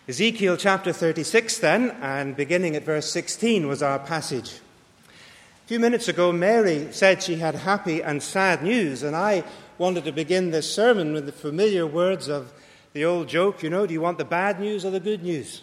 Ezekiel chapter 36 then, and beginning at verse 16 was our passage. A few minutes ago, Mary said she had happy and sad news, and I wanted to begin this sermon with the familiar words of the old joke, do you want the bad news or the good news?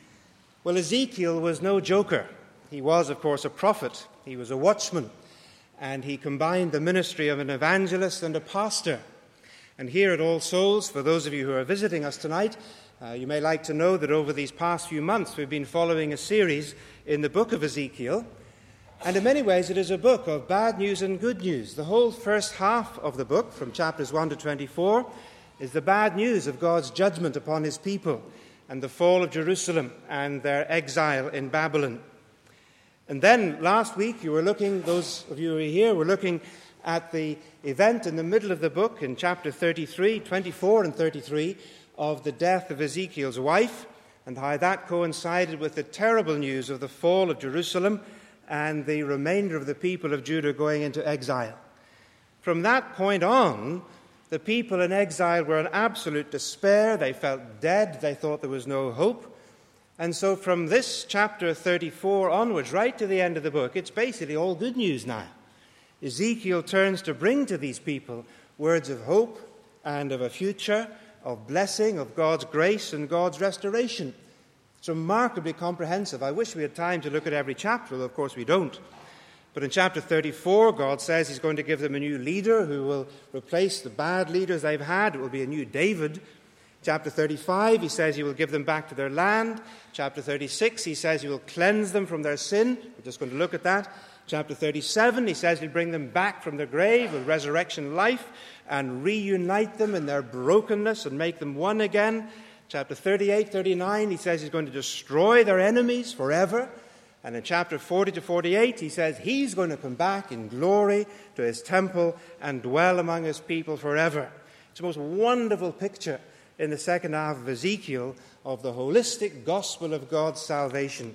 Well, Ezekiel was no joker. He was, of course, a prophet. He was a watchman, and he combined the ministry of an evangelist and a pastor. And here at All Souls, for those of you who are visiting us tonight, you may like to know that over these past few months we've been following a series in the book of Ezekiel. And in many ways it is a book of bad news and good news. The whole first half of the book, from chapters 1 to 24, is the bad news of God's judgment upon his people and the fall of Jerusalem and their exile in Babylon. And then last week those of you who are here, were looking at the event in the middle of the book in chapter 33, 24 and 33, of the death of Ezekiel's wife, and how that coincided with the terrible news of the fall of Jerusalem and the remainder of the people of Judah going into exile. From that point on, the people in exile were in absolute despair. They felt dead. They thought there was no hope. And so from this chapter 34 onwards, right to the end of the book, it's basically all good news now. Ezekiel turns to bring to these people words of hope and of a future, of blessing, of God's grace and God's restoration. It's remarkably comprehensive. I wish we had time to look at every chapter, though of course we don't. But in chapter 34, God says he's going to give them a new leader who will replace the bad leaders they've had. It will be a new David. Chapter 35, he says he will give them back to their land. Chapter 36, he says he will cleanse them from their sin. We're just going to look at that. Chapter 37, he says he'll bring them back from the grave with resurrection life and reunite them in their brokenness and make them one again. Chapter 38, 39, he says he's going to destroy their enemies forever. And in chapter 40 to 48, he says he's going to come back in glory to his temple and dwell among his people forever. It's the most wonderful picture in the second half of Ezekiel of the holistic gospel of God's salvation.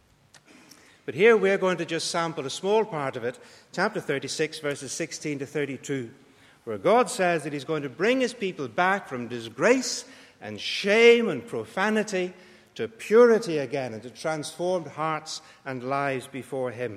But here we're going to just sample a small part of it, chapter 36, verses 16 to 32, where God says that he's going to bring his people back from disgrace and shame and profanity to purity again and to transformed hearts and lives before him.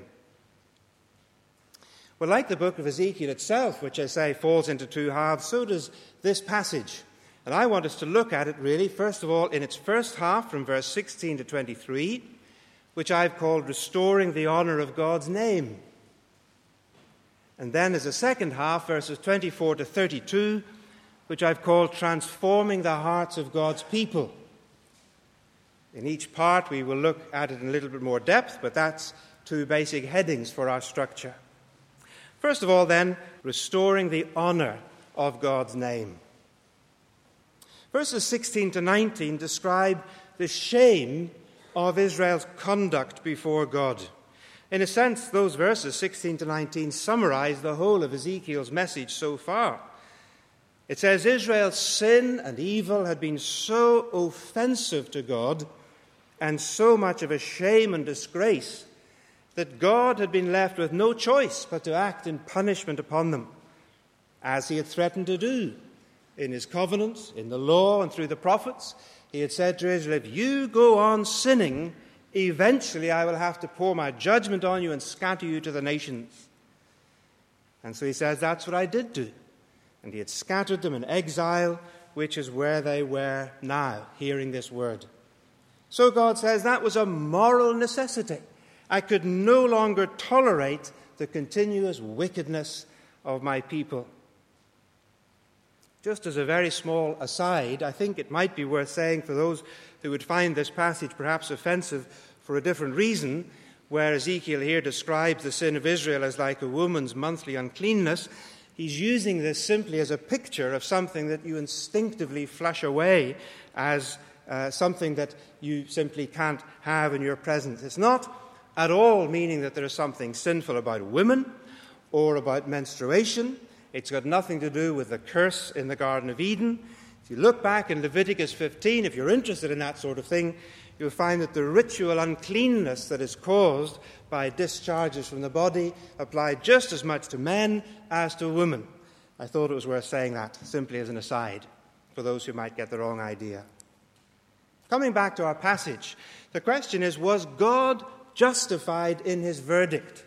Well, like the book of Ezekiel itself, which I say falls into two halves, so does this passage. And I want us to look at it really, first of all, in its first half from verse 16 to 23, which I've called Restoring the Honor of God's Name. And then as a second half, verses 24 to 32, which I've called Transforming the Hearts of God's People. In each part we will look at it in a little bit more depth, but that's two basic headings for our structure. First of all then, restoring the honor of God's name. Verses 16 to 19 describe the shame of Israel's conduct before God. In a sense, those verses, 16 to 19, summarize the whole of Ezekiel's message so far. It says Israel's sin and evil had been so offensive to God and so much of a shame and disgrace that God had been left with no choice but to act in punishment upon them, as he had threatened to do in his covenant, in the law, and through the prophets. He had said to Israel, if you go on sinning, eventually I will have to pour my judgment on you and scatter you to the nations. And so he says, that's what I did do. And he had scattered them in exile, which is where they were now, hearing this word. So God says that was a moral necessity. I could no longer tolerate the continuous wickedness of my people. Just as a very small aside, I think it might be worth saying for those who would find this passage perhaps offensive for a different reason, where Ezekiel here describes the sin of Israel as like a woman's monthly uncleanness, he's using this simply as a picture of something that you instinctively flush away as something that you simply can't have in your presence. It's not at all meaning that there is something sinful about women or about menstruation. It's got nothing to do with the curse in the Garden of Eden. If you look back in Leviticus 15, if you're interested in that sort of thing, you'll find that the ritual uncleanness that is caused by discharges from the body applied just as much to men as to women. I thought it was worth saying that, simply as an aside, for those who might get the wrong idea. Coming back to our passage, the question is, was God justified in his verdict?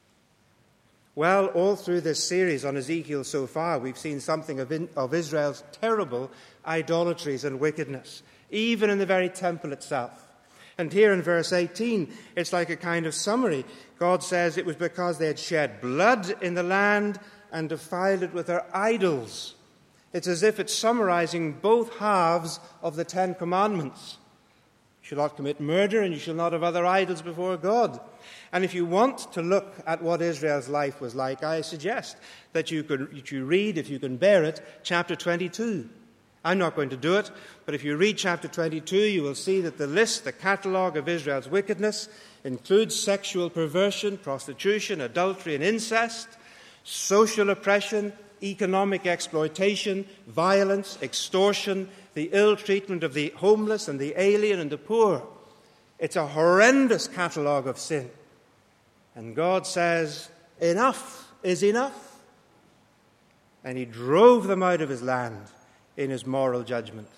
Well, all through this series on Ezekiel so far, we've seen something of Israel's terrible idolatries and wickedness, even in the very temple itself. And here in verse 18, it's like a kind of summary. God says it was because they had shed blood in the land and defiled it with their idols. It's as if it's summarizing both halves of the Ten Commandments. You shall not commit murder, and you shall not have other idols before God. And if you want to look at what Israel's life was like, I suggest that you read, if you can bear it, chapter 22. I'm not going to do it, but if you read chapter 22, you will see that the catalogue of Israel's wickedness includes sexual perversion, prostitution, adultery and incest, social oppression, economic exploitation, violence, extortion, the ill treatment of the homeless and the alien and the poor. It's a horrendous catalogue of sin. And God says, enough is enough. And he drove them out of his land in his moral judgment.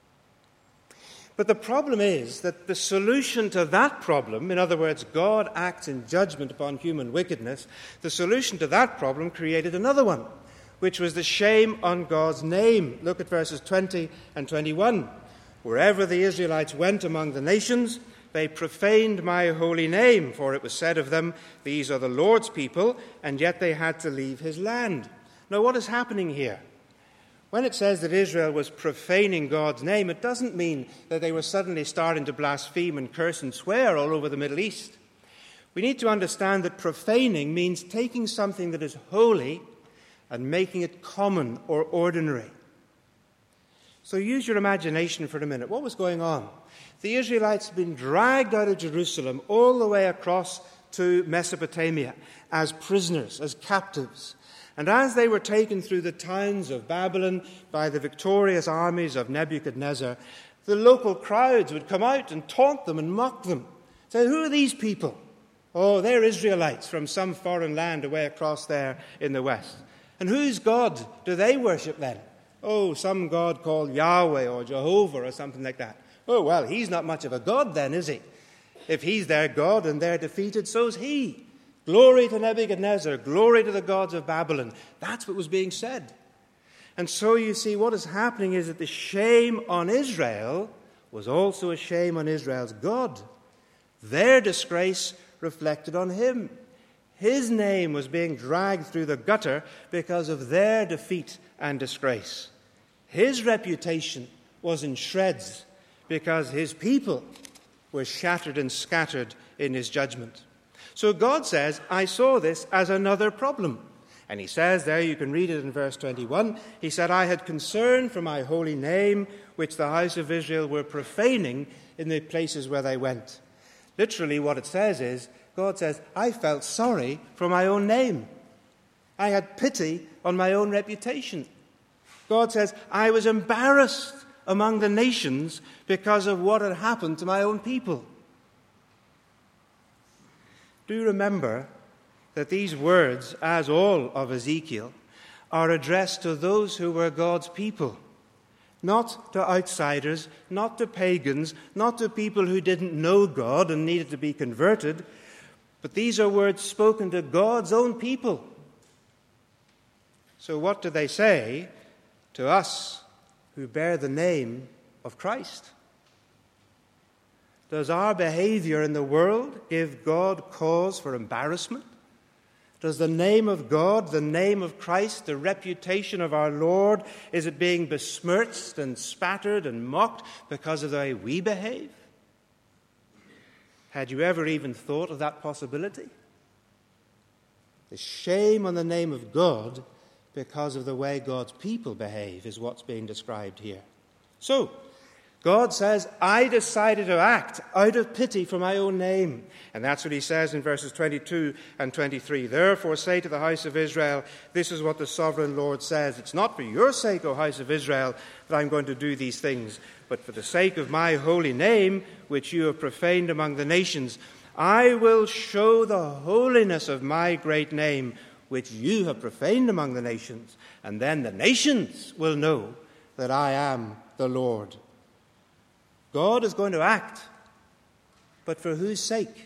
But the problem is that the solution to that problem, in other words, God acts in judgment upon human wickedness, the solution to that problem created another one, which was the shame on God's name. Look at verses 20 and 21. Wherever the Israelites went among the nations, they profaned my holy name, for it was said of them, these are the Lord's people, and yet they had to leave his land. Now, what is happening here? When it says that Israel was profaning God's name, it doesn't mean that they were suddenly starting to blaspheme and curse and swear all over the Middle East. We need to understand that profaning means taking something that is holy and making it common or ordinary. So use your imagination for a minute. What was going on? The Israelites had been dragged out of Jerusalem all the way across to Mesopotamia as prisoners, as captives. And as they were taken through the towns of Babylon by the victorious armies of Nebuchadnezzar, the local crowds would come out and taunt them and mock them. Say, who are these people? Oh, they're Israelites from some foreign land away across there in the west. And whose God do they worship then? Oh, some God called Yahweh or Jehovah or something like that. Oh, well, he's not much of a God then, is he? If he's their God and they're defeated, so's he. Glory to Nebuchadnezzar, glory to the gods of Babylon. That's what was being said. And so you see, what is happening is that the shame on Israel was also a shame on Israel's God. Their disgrace reflected on him. His name was being dragged through the gutter because of their defeat and disgrace. His reputation was in shreds because his people were shattered and scattered in his judgment. So God says, I saw this as another problem. And he says there, you can read it in verse 21, he said, I had concern for my holy name, which the house of Israel were profaning in the places where they went. Literally what it says is, God says, I felt sorry for my own name. I had pity on my own reputation. God says, I was embarrassed among the nations because of what had happened to my own people. Do remember that these words, as all of Ezekiel, are addressed to those who were God's people, not to outsiders, not to pagans, not to people who didn't know God and needed to be converted, but these are words spoken to God's own people. So what do they say to us who bear the name of Christ? Does our behavior in the world give God cause for embarrassment? Does the name of God, the name of Christ, the reputation of our Lord, is it being besmirched and spattered and mocked because of the way we behave? Had you ever even thought of that possibility? The shame on the name of God because of the way God's people behave is what's being described here. So, God says, I decided to act out of pity for my own name. And that's what he says in verses 22 and 23. Therefore say to the house of Israel, this is what the sovereign Lord says. It's not for your sake, O house of Israel, that I'm going to do these things, but for the sake of my holy name, which you have profaned among the nations. I will show the holiness of my great name, which you have profaned among the nations. And then the nations will know that I am the Lord. God is going to act, but for whose sake?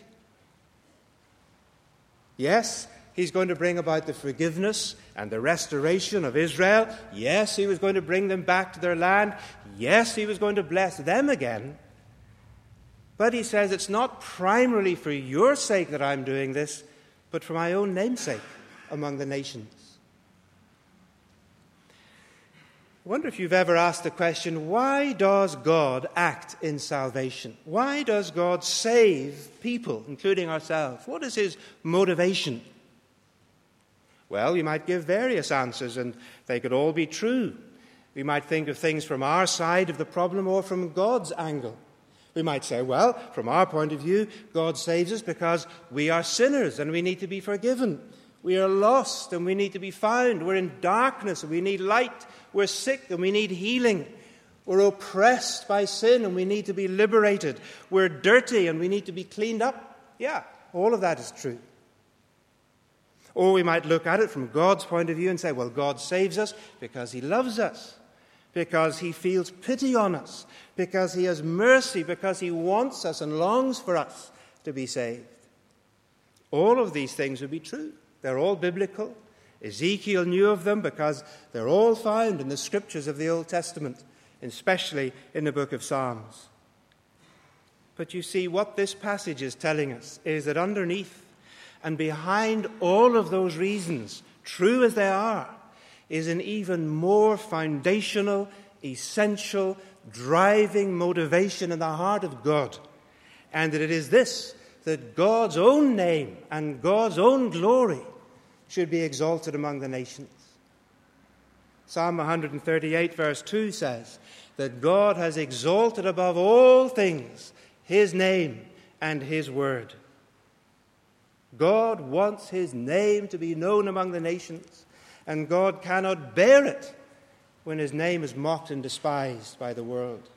Yes, he's going to bring about the forgiveness and the restoration of Israel. Yes, he was going to bring them back to their land. Yes, he was going to bless them again. But he says, it's not primarily for your sake that I'm doing this, but for my own namesake among the nations. I wonder if you've ever asked the question, why does God act in salvation? Why does God save people, including ourselves? What is his motivation? Well, you might give various answers, and they could all be true. We might think of things from our side of the problem or from God's angle. We might say, well, from our point of view, God saves us because we are sinners and we need to be forgiven. We are lost and we need to be found. We're in darkness and we need light. We're sick and we need healing. We're oppressed by sin and we need to be liberated. We're dirty and we need to be cleaned up. Yeah, all of that is true. Or we might look at it from God's point of view and say, well, God saves us because he loves us, because he feels pity on us, because he has mercy, because he wants us and longs for us to be saved. All of these things would be true. They're all biblical. Ezekiel knew of them because they're all found in the scriptures of the Old Testament, especially in the book of Psalms. But you see, what this passage is telling us is that underneath and behind all of those reasons, true as they are, is an even more foundational, essential, driving motivation in the heart of God. And that it is this, that God's own name and God's own glory should be exalted among the nations. Psalm 138 verse 2 says that God has exalted above all things his name and his word. God wants his name to be known among the nations, and God cannot bear it when his name is mocked and despised by the world.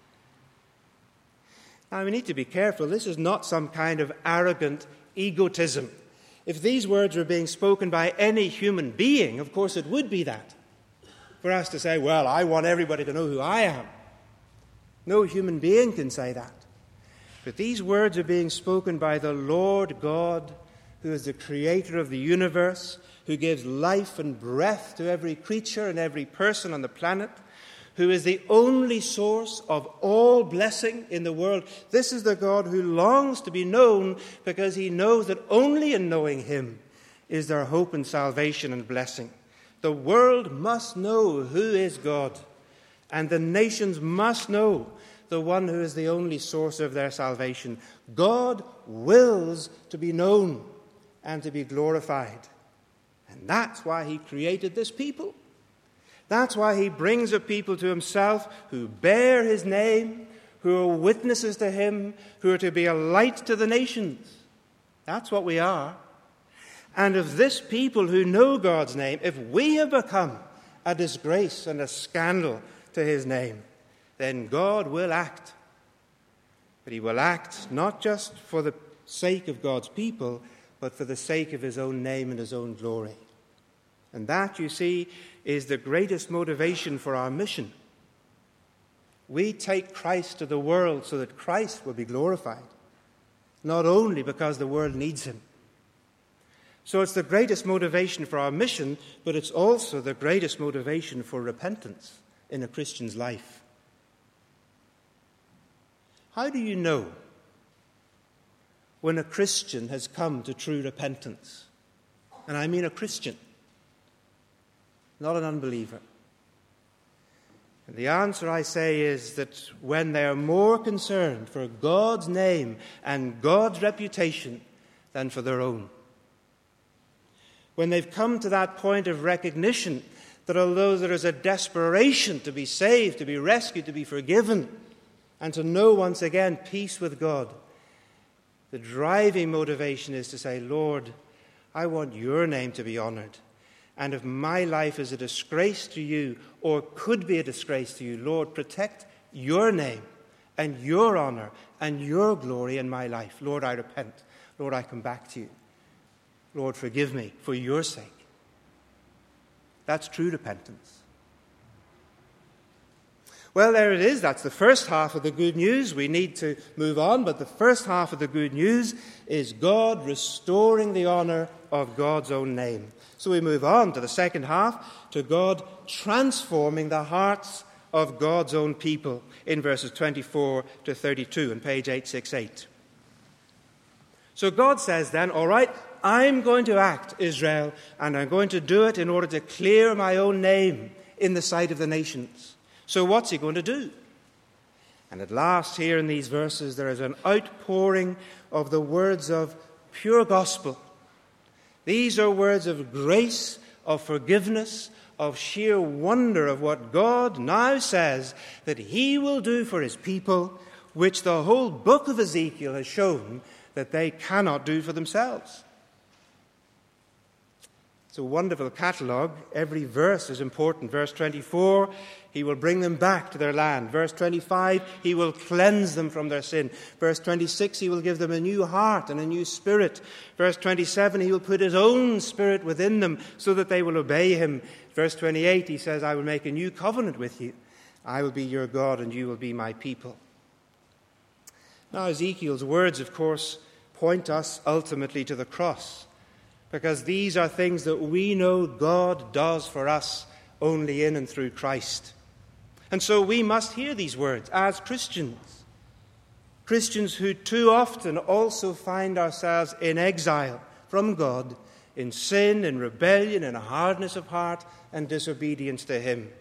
Now, we need to be careful. This is not some kind of arrogant egotism. If these words were being spoken by any human being, of course it would be that. For us to say, well, I want everybody to know who I am. No human being can say that. But these words are being spoken by the Lord God, who is the creator of the universe, who gives life and breath to every creature and every person on the planet, who is the only source of all blessing in the world. This is the God who longs to be known because he knows that only in knowing him is there hope and salvation and blessing. The world must know who is God, and the nations must know the one who is the only source of their salvation. God wills to be known and to be glorified. And that's why he created this people. That's why he brings a people to himself who bear his name, who are witnesses to him, who are to be a light to the nations. That's what we are. And if this people who know God's name, if we have become a disgrace and a scandal to his name, then God will act. But he will act not just for the sake of God's people, but for the sake of his own name and his own glory. And that, you see, is the greatest motivation for our mission. We take Christ to the world so that Christ will be glorified, not only because the world needs him. So it's the greatest motivation for our mission, but it's also the greatest motivation for repentance in a Christian's life. How do you know when a Christian has come to true repentance? And I mean a Christian, not an unbeliever. And the answer, I say, is that when they are more concerned for God's name and God's reputation than for their own. When they've come to that point of recognition that although there is a desperation to be saved, to be rescued, to be forgiven, and to know once again peace with God, the driving motivation is to say, Lord, I want your name to be honored. And if my life is a disgrace to you or could be a disgrace to you, Lord, protect your name and your honor and your glory in my life. Lord, I repent. Lord, I come back to you. Lord, forgive me for your sake. That's true repentance. Well, there it is. That's the first half of the good news. We need to move on, but the first half of the good news is God restoring the honor of God's own name. So we move on to the second half, to God transforming the hearts of God's own people in verses 24 to 32 on page 868. So God says then, all right, I'm going to act, Israel, and I'm going to do it in order to clear my own name in the sight of the nations. So what's he going to do? And at last, here in these verses, there is an outpouring of the words of pure gospel. These are words of grace, of forgiveness, of sheer wonder of what God now says that he will do for his people, which the whole book of Ezekiel has shown that they cannot do for themselves. It's a wonderful catalogue. Every verse is important. Verse 24, he will bring them back to their land. Verse 25, he will cleanse them from their sin. Verse 26, he will give them a new heart and a new spirit. Verse 27, he will put his own spirit within them so that they will obey him. Verse 28, he says, I will make a new covenant with you. I will be your God and you will be my people. Now, Ezekiel's words, of course, point us ultimately to the cross, because these are things that we know God does for us only in and through Christ. And so we must hear these words as Christians. Christians who too often also find ourselves in exile from God, in sin, in rebellion, in hardness of heart, and disobedience to him.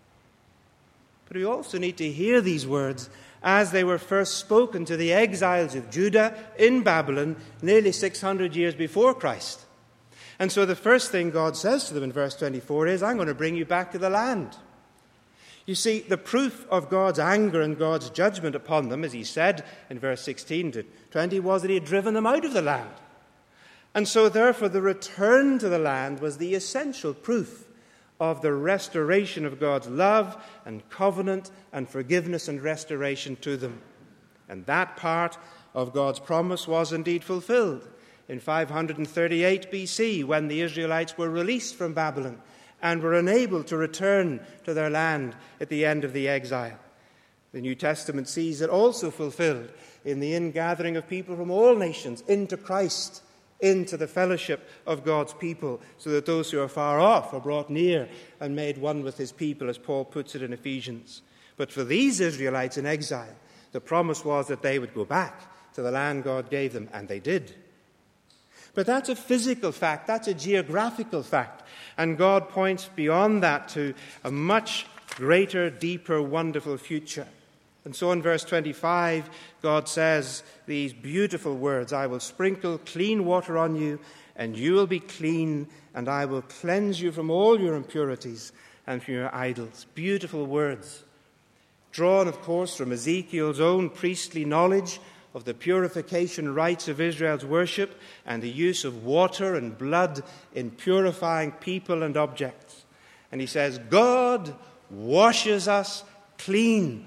But we also need to hear these words as they were first spoken to the exiles of Judah in Babylon nearly 600 years before Christ. And so the first thing God says to them in verse 24 is, I'm going to bring you back to the land. You see, the proof of God's anger and God's judgment upon them, as he said in verse 16 to 20, was that he had driven them out of the land. And so therefore the return to the land was the essential proof of the restoration of God's love and covenant and forgiveness and restoration to them. And that part of God's promise was indeed fulfilled in 538 BC, when the Israelites were released from Babylon and were unable to return to their land at the end of the exile. The New Testament sees it also fulfilled in the ingathering of people from all nations into Christ, into the fellowship of God's people, so that those who are far off are brought near and made one with his people, as Paul puts it in Ephesians. But for these Israelites in exile, the promise was that they would go back to the land God gave them, and they did. But that's a physical fact, that's a geographical fact, and God points beyond that to a much greater, deeper, wonderful future. And so in verse 25, God says these beautiful words, I will sprinkle clean water on you, and you will be clean, and I will cleanse you from all your impurities and from your idols. Beautiful words, drawn, of course, from Ezekiel's own priestly knowledge of the purification rites of Israel's worship and the use of water and blood in purifying people and objects. And he says, God washes us clean.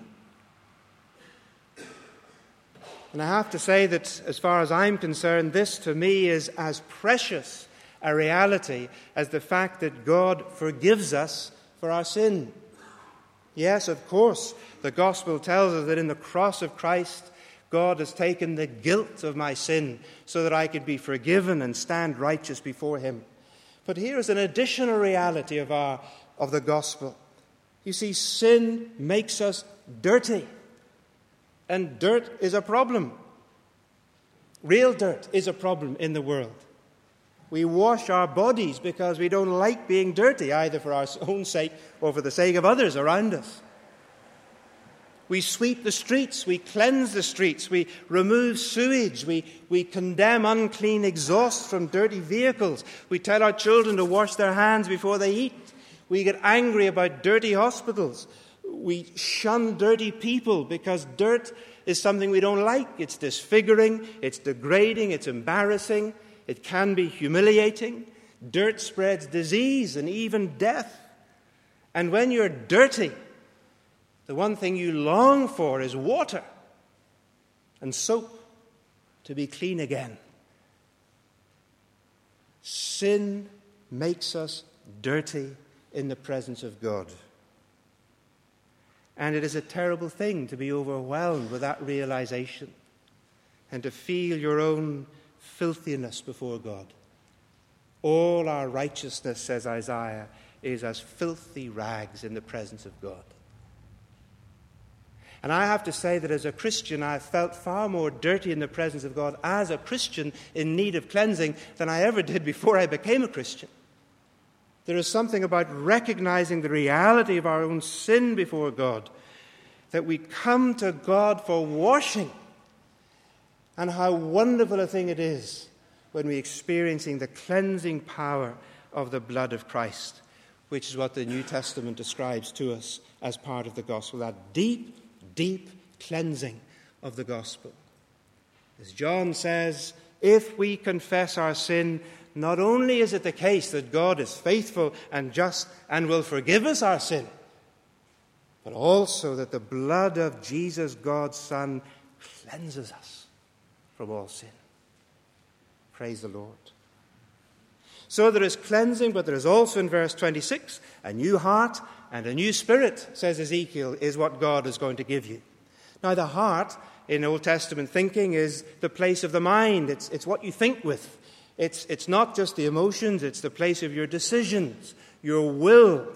And I have to say that, as far as I'm concerned, this to me is as precious a reality as the fact that God forgives us for our sin. Yes, of course, the gospel tells us that in the cross of Christ, God has taken the guilt of my sin so that I could be forgiven and stand righteous before him. But here is an additional reality of the gospel. You see, sin makes us dirty. And dirt is a problem. Real dirt is a problem in the world. We wash our bodies because we don't like being dirty, either for our own sake or for the sake of others around us. We sweep the streets, we cleanse the streets, we remove sewage, we condemn unclean exhaust from dirty vehicles. We tell our children to wash their hands before they eat. We get angry about dirty hospitals. We shun dirty people because dirt is something we don't like. It's disfiguring, it's degrading, it's embarrassing, it can be humiliating. Dirt spreads disease and even death. And when you're dirty, the one thing you long for is water and soap to be clean again. Sin makes us dirty in the presence of God. And it is a terrible thing to be overwhelmed with that realization and to feel your own filthiness before God. All our righteousness, says Isaiah, is as filthy rags in the presence of God. And I have to say that as a Christian, I have felt far more dirty in the presence of God as a Christian in need of cleansing than I ever did before I became a Christian. There is something about recognizing the reality of our own sin before God, that we come to God for washing, and how wonderful a thing it is when we're experiencing the cleansing power of the blood of Christ, which is what the New Testament describes to us as part of the gospel, that deep, deep cleansing of the gospel. As John says, if we confess our sin, not only is it the case that God is faithful and just and will forgive us our sin, but also that the blood of Jesus, God's Son, cleanses us from all sin. Praise the Lord. So there is cleansing, but there is also in verse 26, a new heart and a new spirit, says Ezekiel, is what God is going to give you. Now the heart in Old Testament thinking is the place of the mind. It's what you think with. It's not just the emotions, it's the place of your decisions, your will.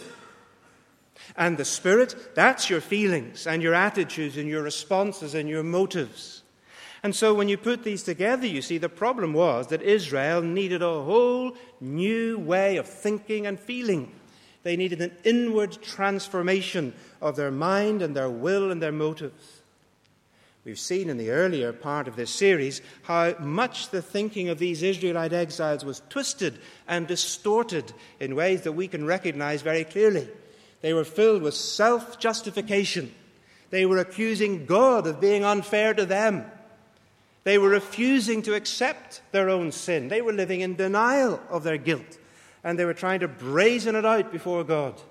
And the spirit, that's your feelings and your attitudes and your responses and your motives. And so when you put these together, you see the problem was that Israel needed a whole new way of thinking and feeling. They needed an inward transformation of their mind and their will and their motives. We've seen in the earlier part of this series how much the thinking of these Israelite exiles was twisted and distorted in ways that we can recognize very clearly. They were filled with self-justification. They were accusing God of being unfair to them. They were refusing to accept their own sin. They were living in denial of their guilt. And they were trying to brazen it out before God.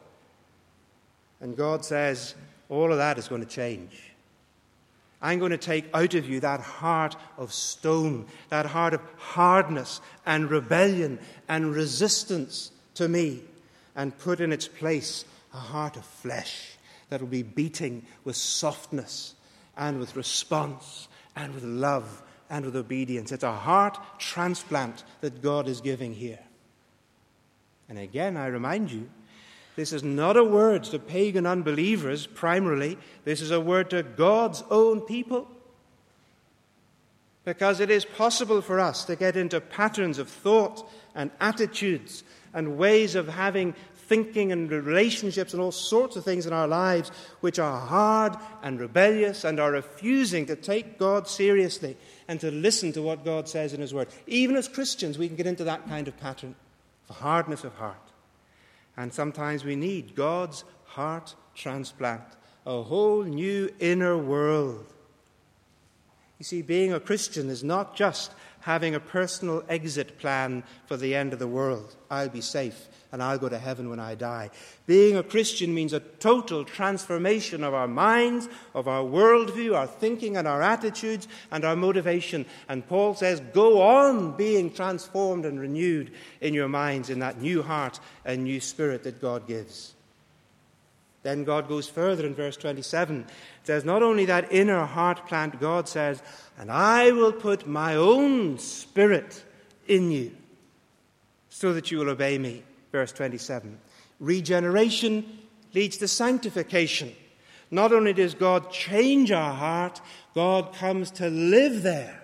And God says, all of that is going to change. I'm going to take out of you that heart of stone, that heart of hardness and rebellion and resistance to me, and put in its place a heart of flesh that will be beating with softness and with response and with love and with obedience. It's a heart transplant that God is giving here. And again, I remind you, this is not a word to pagan unbelievers primarily. This is a word to God's own people. Because it is possible for us to get into patterns of thought and attitudes and ways of having thinking and relationships and all sorts of things in our lives which are hard and rebellious and are refusing to take God seriously and to listen to what God says in His Word. Even as Christians, we can get into that kind of pattern of hardness of heart. And sometimes we need God's heart transplant, a whole new inner world. You see, being a Christian is not just having a personal exit plan for the end of the world. I'll be safe and I'll go to heaven when I die. Being a Christian means a total transformation of our minds, of our worldview, our thinking and our attitudes and our motivation. And Paul says, go on being transformed and renewed in your minds in that new heart and new spirit that God gives. Then God goes further in verse 27. It says, not only that inner heart plant, God says, and I will put my own spirit in you so that you will obey me. Verse 27. Regeneration leads to sanctification. Not only does God change our heart, God comes to live there.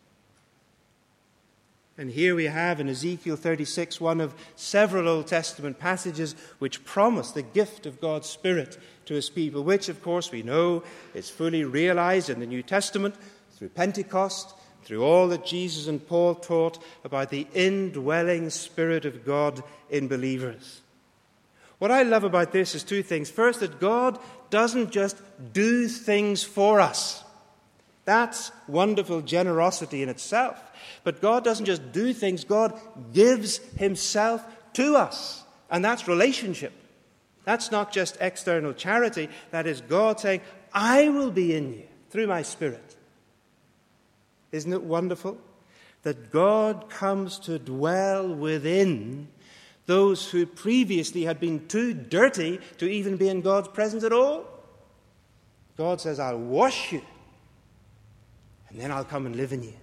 And here we have in Ezekiel 36 one of several Old Testament passages which promise the gift of God's Spirit to His people, which, of course, we know is fully realized in the New Testament through Pentecost, through all that Jesus and Paul taught about the indwelling Spirit of God in believers. What I love about this is two things. First, that God doesn't just do things for us. That's wonderful generosity in itself. But God doesn't just do things, God gives Himself to us. And that's relationship. That's not just external charity. That is God saying, I will be in you through my Spirit. Isn't it wonderful that God comes to dwell within those who previously had been too dirty to even be in God's presence at all? God says, I'll wash you, and then I'll come and live in you.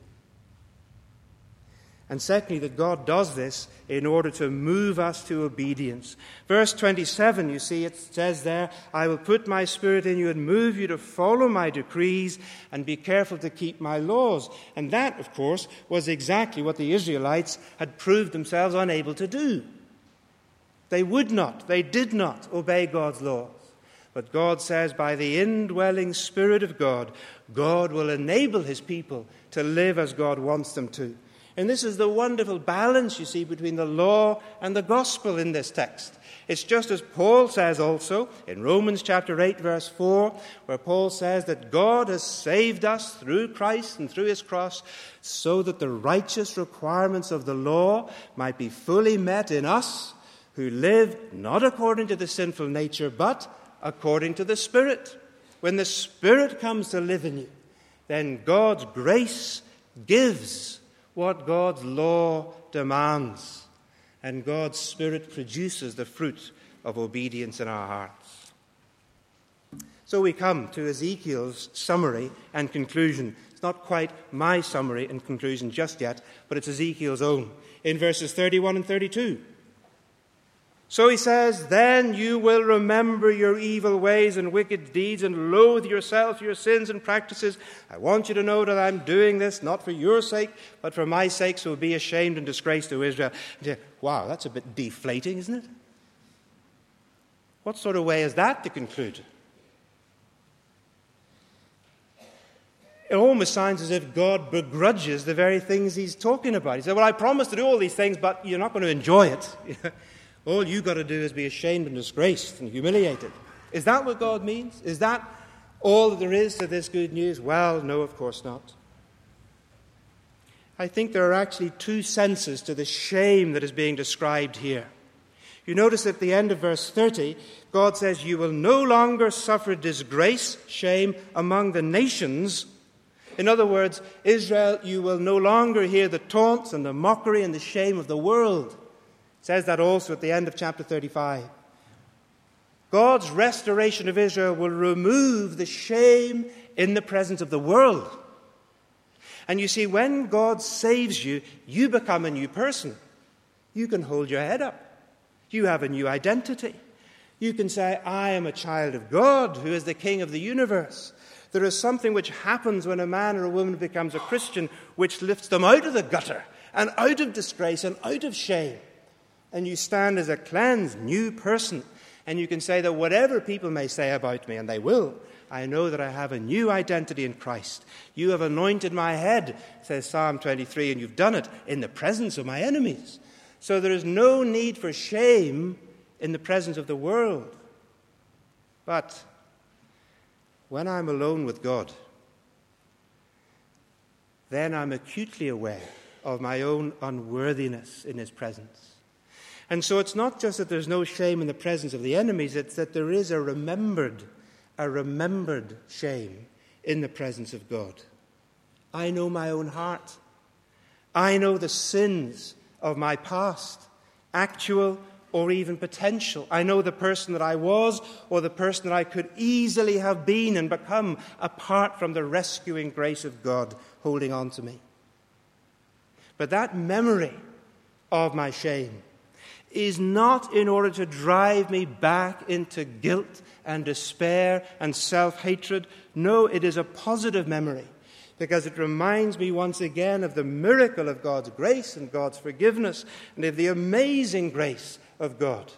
And secondly, that God does this in order to move us to obedience. Verse 27, you see, it says there, I will put my Spirit in you and move you to follow my decrees and be careful to keep my laws. And that, of course, was exactly what the Israelites had proved themselves unable to do. They would not, they did not obey God's laws. But God says, by the indwelling Spirit of God, God will enable his people to live as God wants them to. And this is the wonderful balance, you see, between the law and the gospel in this text. It's just as Paul says also in Romans chapter 8, verse 4, where Paul says that God has saved us through Christ and through his cross so that the righteous requirements of the law might be fully met in us who live not according to the sinful nature, but according to the Spirit. When the Spirit comes to live in you, then God's grace gives what God's law demands, and God's Spirit produces the fruit of obedience in our hearts. So we come to Ezekiel's summary and conclusion. It's not quite my summary and conclusion just yet, but it's Ezekiel's own, in verses 31 and 32. So he says, then you will remember your evil ways and wicked deeds and loathe yourself, your sins and practices. I want you to know that I'm doing this not for your sake, but for my sake, so be ashamed and disgraced to Israel. And you say, wow, that's a bit deflating, isn't it? What sort of way is that to conclude? It almost sounds as if God begrudges the very things he's talking about. He said, well, I promised to do all these things, but you're not going to enjoy it. All you've got to do is be ashamed and disgraced and humiliated. Is that what God means? Is that all that there is to this good news? Well, no, of course not. I think there are actually two senses to the shame that is being described here. You notice at the end of verse 30, God says, you will no longer suffer disgrace, shame, among the nations. In other words, Israel, you will no longer hear the taunts and the mockery and the shame of the world. It says that also at the end of chapter 35. God's restoration of Israel will remove the shame in the presence of the world. And you see, when God saves you, you become a new person. You can hold your head up. You have a new identity. You can say, I am a child of God who is the King of the universe. There is something which happens when a man or a woman becomes a Christian which lifts them out of the gutter and out of disgrace and out of shame. And you stand as a cleansed new person. And you can say that whatever people may say about me, and they will, I know that I have a new identity in Christ. You have anointed my head, says Psalm 23, and you've done it in the presence of my enemies. So there is no need for shame in the presence of the world. But when I'm alone with God, then I'm acutely aware of my own unworthiness in his presence. And so it's not just that there's no shame in the presence of the enemies, it's that there is a remembered shame in the presence of God. I know my own heart. I know the sins of my past, actual or even potential. I know the person that I was or the person that I could easily have been and become apart from the rescuing grace of God holding on to me. But that memory of my shame is not in order to drive me back into guilt and despair and self-hatred. No, it is a positive memory because it reminds me once again of the miracle of God's grace and God's forgiveness and of the amazing grace of God.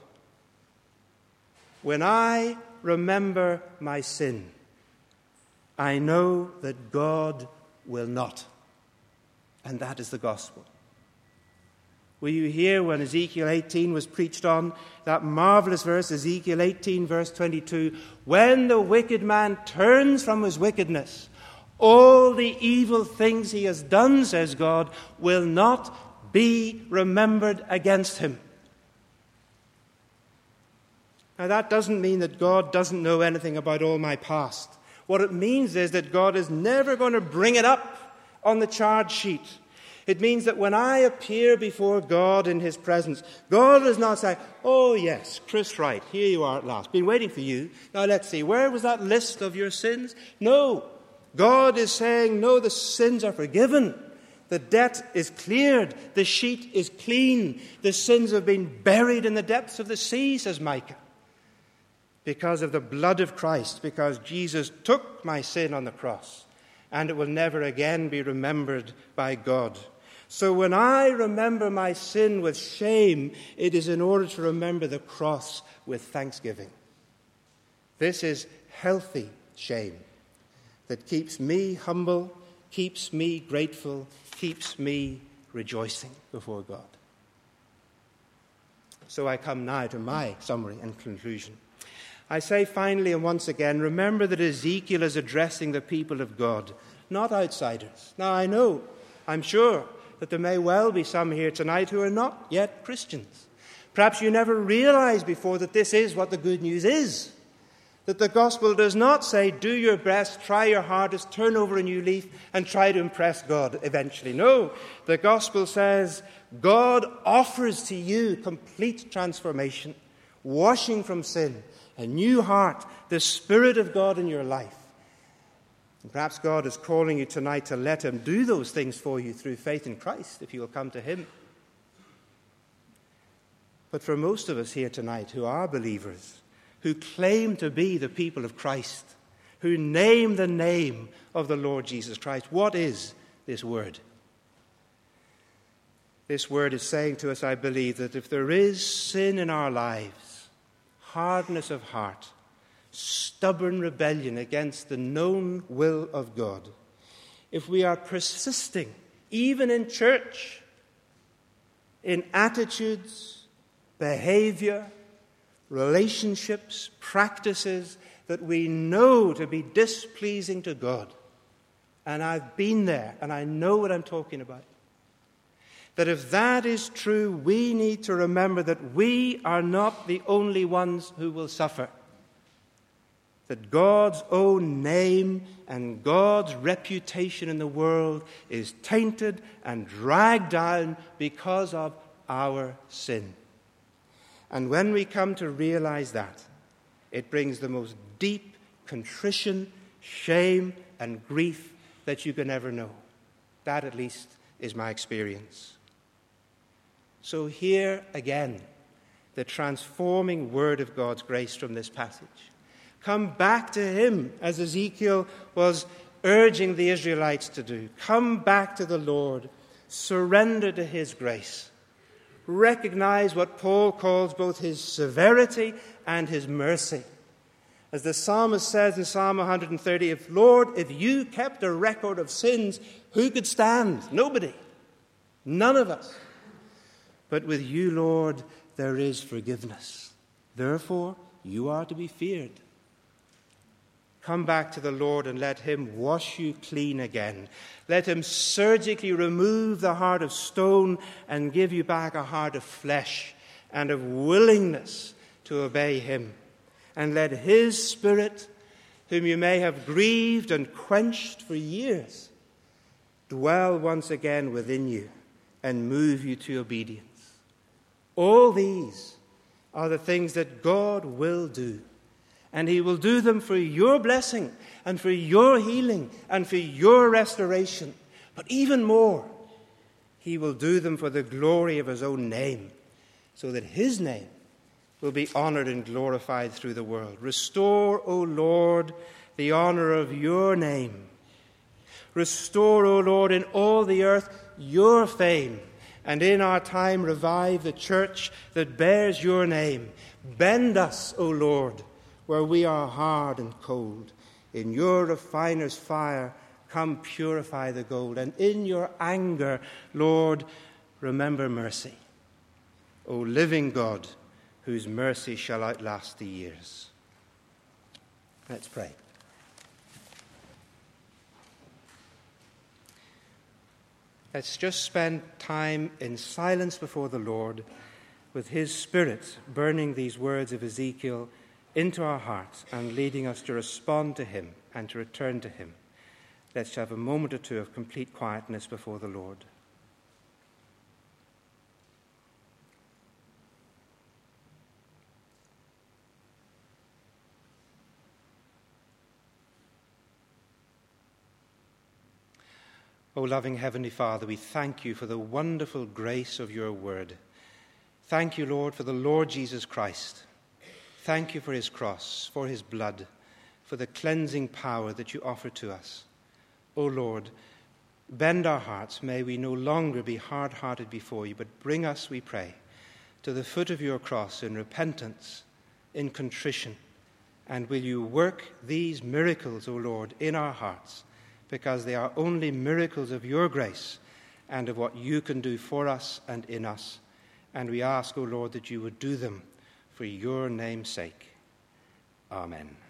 When I remember my sin, I know that God will not. And that is the gospel. Were you here when Ezekiel 18 was preached on? That marvelous verse, Ezekiel 18, verse 22. When the wicked man turns from his wickedness, all the evil things he has done, says God, will not be remembered against him. Now that doesn't mean that God doesn't know anything about all my past. What it means is that God is never going to bring it up on the charge sheet. It means that when I appear before God in his presence, God does not say, oh yes, Chris Wright, here you are at last. Been waiting for you. Now let's see, where was that list of your sins? No. God is saying, no, the sins are forgiven. The debt is cleared. The sheet is clean. The sins have been buried in the depths of the sea, says Micah. Because of the blood of Christ, because Jesus took my sin on the cross, and it will never again be remembered by God. So when I remember my sin with shame, it is in order to remember the cross with thanksgiving. This is healthy shame that keeps me humble, keeps me grateful, keeps me rejoicing before God. So I come now to my summary and conclusion. I say finally and once again, remember that Ezekiel is addressing the people of God, not outsiders. Now I'm sure that there may well be some here tonight who are not yet Christians. Perhaps you never realized before that this is what the good news is. That the gospel does not say, do your best, try your hardest, turn over a new leaf and try to impress God eventually. No, the gospel says God offers to you complete transformation, washing from sin, a new heart, the Spirit of God in your life. And perhaps God is calling you tonight to let him do those things for you through faith in Christ, if you will come to him. But for most of us here tonight who are believers, who claim to be the people of Christ, who name the name of the Lord Jesus Christ, what is this word? This word is saying to us, I believe, that if there is sin in our lives, hardness of heart, stubborn rebellion against the known will of God, if we are persisting, even in church, in attitudes, behavior, relationships, practices that we know to be displeasing to God, and I've been there and I know what I'm talking about, that if that is true, we need to remember that we are not the only ones who will suffer. That God's own name and God's reputation in the world is tainted and dragged down because of our sin. And when we come to realize that, it brings the most deep contrition, shame, and grief that you can ever know. That, at least, is my experience. So here again, the transforming word of God's grace from this passage. Come back to him, as Ezekiel was urging the Israelites to do. Come back to the Lord. Surrender to his grace. Recognize what Paul calls both his severity and his mercy. As the psalmist says in Psalm 130, Lord, if you kept a record of sins, who could stand? Nobody. None of us. But with you, Lord, there is forgiveness. Therefore, you are to be feared. Come back to the Lord and let him wash you clean again. Let him surgically remove the heart of stone and give you back a heart of flesh and of willingness to obey him. And let his Spirit, whom you may have grieved and quenched for years, dwell once again within you and move you to obedience. All these are the things that God will do. And he will do them for your blessing and for your healing and for your restoration. But even more, he will do them for the glory of his own name, so that his name will be honored and glorified through the world. Restore, O Lord, the honor of your name. Restore, O Lord, in all the earth your fame. And in our time revive the church that bears your name. Bend us, O Lord, where we are hard and cold. In your refiner's fire, come purify the gold. And in your anger, Lord, remember mercy. O living God, whose mercy shall outlast the years. Let's pray. Let's just spend time in silence before the Lord, with his Spirit burning these words of Ezekiel into our hearts and leading us to respond to him and to return to him. Let's have a moment or two of complete quietness before the Lord. O loving Heavenly Father, we thank you for the wonderful grace of your word. Thank you, Lord, for the Lord Jesus Christ. Thank you for his cross, for his blood, for the cleansing power that you offer to us. O Lord, bend our hearts. May we no longer be hard-hearted before you, but bring us, we pray, to the foot of your cross in repentance, in contrition. And will you work these miracles, O Lord, in our hearts, because they are only miracles of your grace and of what you can do for us and in us. And we ask, O Lord, that you would do them for your name's sake. Amen.